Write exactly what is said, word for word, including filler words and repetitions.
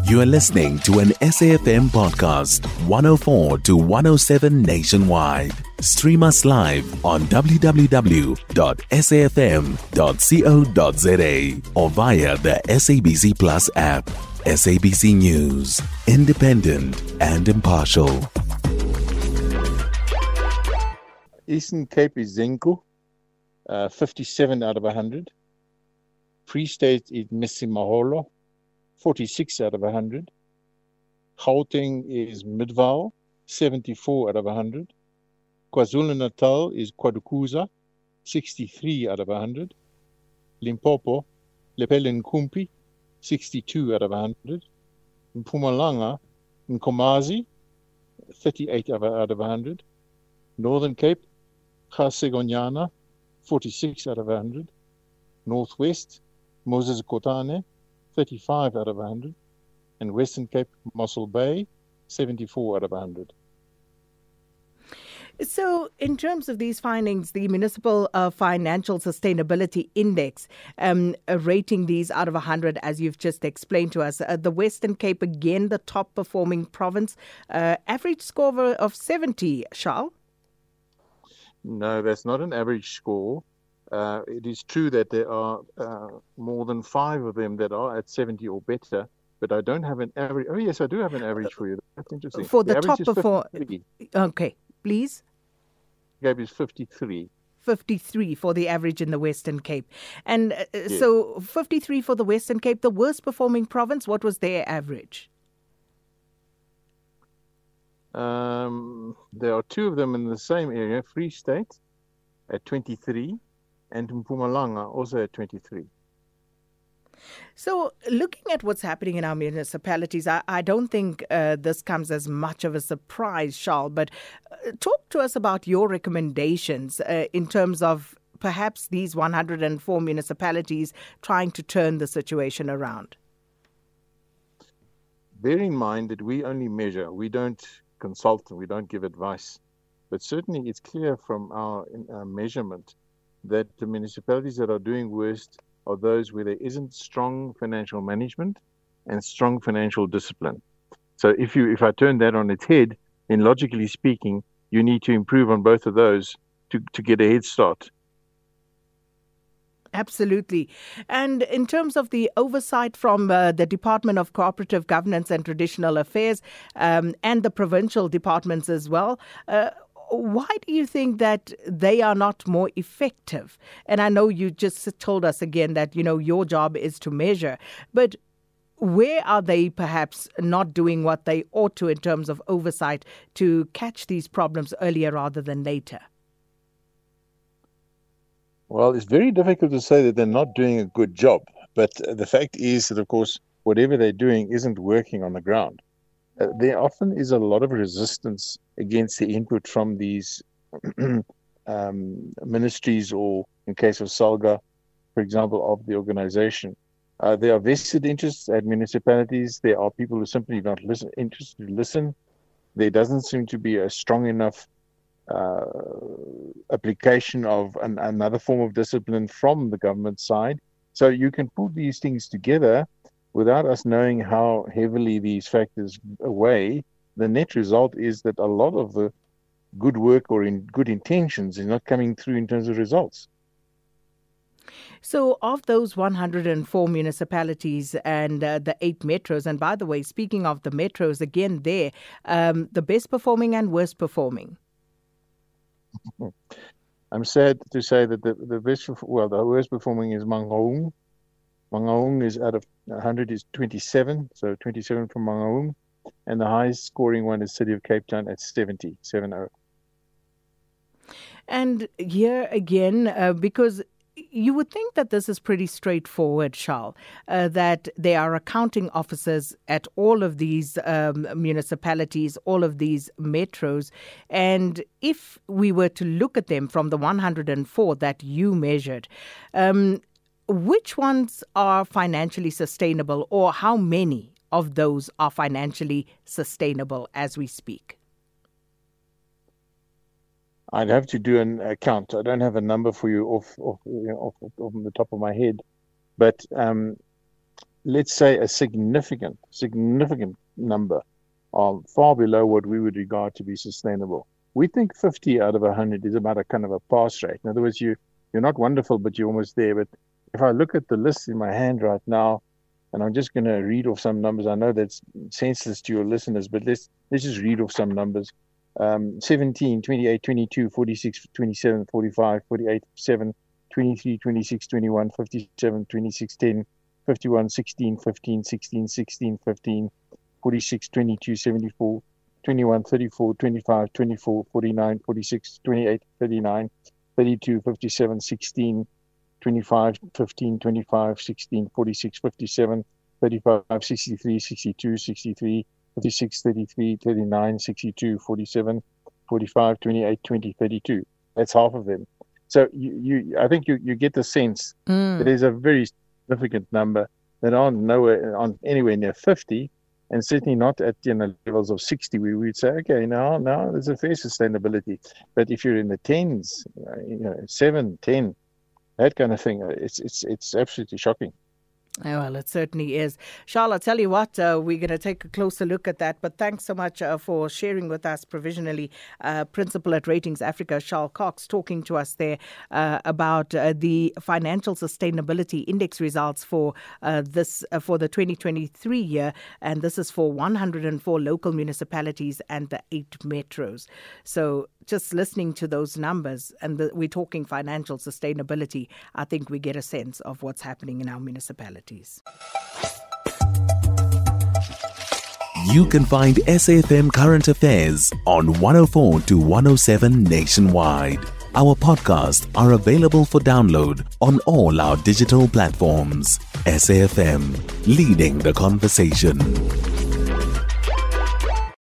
You are listening to an S A F M podcast, one oh four to one oh seven nationwide. Stream us live on w w w dot s a f m dot co dot z a or via the S A B C Plus app. S A B C News, independent and impartial. Eastern Cape is Zenko, uh, fifty-seven out of one hundred. Free State is Msimaholo, forty-six out of one hundred. Gauteng is Midvaal, seventy-four out of one hundred. KwaZulu-Natal is Kwadukuza, sixty-three out of one hundred. Limpopo, Lepelle Nkumpi, sixty-two out of one hundred. Mpumalanga, Nkomazi, thirty-eight out of one hundred. Northern Cape, Khasegonyana, forty-six out of one hundred. Northwest, Moses Kotane, thirty-five out of one hundred. And Western Cape, Mossel Bay, seventy-four out of one hundred. So in terms of these findings, the Municipal uh, Financial Sustainability Index, um, uh, rating these out of one hundred, as you've just explained to us, uh, the Western Cape, again, the top performing province, uh, average score of seventy, Charles? No, that's not an average score. Uh, it is true that there are uh, more than five of them that are at seventy or better, but I don't have an average. Oh, yes, I do have an average for you. That's interesting. For the, the top before. Okay, please. Cape is fifty-three. fifty-three for the average in the Western Cape. And uh, yes. So fifty-three for the Western Cape, the worst performing province, what was their average? Um, there are two of them in the same area, Free State at twenty-three and Mpumalanga also at twenty-three. So looking at what's happening in our municipalities, I, I don't think uh, this comes as much of a surprise, Charles, but uh, talk to us about your recommendations uh, in terms of perhaps these one hundred four municipalities trying to turn the situation around. Bear in mind that we only measure, we don't consult, we don't give advice. But certainly it's clear from our, our measurement that the municipalities that are doing worst are those where there isn't strong financial management and strong financial discipline. So if you if I turn that on its head, then logically speaking, you need to improve on both of those to, to get a head start. Absolutely. And in terms of the oversight from uh, the Department of Cooperative Governance and Traditional Affairs um, and the provincial departments as well, uh, why do you think that they are not more effective? And I know you just told us again that, you know, your job is to measure, but where are they perhaps not doing what they ought to in terms of oversight to catch these problems earlier rather than later? Well, it's very difficult to say that they're not doing a good job, but the fact is that, of course, whatever they're doing isn't working on the ground. Uh, there often is a lot of resistance against the input from these um, ministries, or in case of SALGA, for example, of the organization. Uh, there are vested interests at municipalities. There are people who simply not listen, interested to listen. There doesn't seem to be a strong enough uh, application of an, another form of discipline from the government side. So you can put these things together without us knowing how heavily these factors weigh. The net result is that a lot of the good work or in good intentions is not coming through in terms of results. So of those one hundred four municipalities and uh, the eight metros, and by the way, speaking of the metros, again there, um, the best performing and worst performing? I'm sad to say that the, the best, well, the worst performing is Mangaung. Mangaung is out of one hundred is twenty-seven, so twenty-seven from Mangaung. And the highest scoring one is City of Cape Town at seventy, seven oh. And here again, uh, because you would think that this is pretty straightforward, Charles, uh, that there are accounting officers at all of these um, municipalities, all of these metros. And if we were to look at them from the one hundred four that you measured, um, which ones are financially sustainable, or how many of those are financially sustainable as we speak? I'd have to do an account. I don't have a number for you off off, you know, off, off the top of my head, but um, let's say, a significant, significant number are far below what we would regard to be sustainable. We think fifty out of one hundred is about a kind of a pass rate. In other words, you, you're not wonderful, but you're almost there. But if I look at the list in my hand right now, and I'm just going to read off some numbers. I know that's senseless to your listeners, but let's let's just read off some numbers. Um, seventeen, twenty-eight, twenty-two, forty-six, twenty-seven, forty-five, forty-eight, seven, twenty-three, twenty-six, twenty-one, fifty-seven, twenty-six, ten, fifty-one, sixteen, fifteen, sixteen, sixteen, fifteen, forty-six, twenty-two, seventy-four, twenty-one, thirty-four, twenty-five, twenty-four, forty-nine, forty-six, twenty-eight, thirty-nine, thirty-two, fifty-seven, sixteen, twenty-five, fifteen, twenty-five, sixteen, forty-six, fifty-seven, thirty-five, sixty-three, sixty-two, sixty-three, fifty-six, thirty-three, thirty-nine, sixty-two, forty-seven, forty-five, twenty-eight, twenty, thirty-two. That's half of them. So you, you I think you, you get the sense mm. that there's a very significant number that aren't nowhere on anywhere near fifty, and certainly not at, you know, levels of sixty, where we'd say, okay, now now there's a fair sustainability. But if you're in the tens, you know, seven, ten, that kind of thing, it's it's it's absolutely shocking. Oh, well, it certainly is. Charles, I'll tell you what, uh, we're going to take a closer look at that. But thanks so much uh, for sharing with us provisionally. Uh, Principal at Ratings Africa, Charles Cox, talking to us there uh, about uh, the Financial Sustainability Index results for uh, this uh, for the twenty twenty-three year. And this is for one hundred four local municipalities and the eight metros. So just listening to those numbers, and the, we're talking financial sustainability, I think we get a sense of what's happening in our municipalities. You can find S A F M Current Affairs on one oh four to one oh seven nationwide. Our podcasts are available for download on all our digital platforms. S A F M, leading the conversation.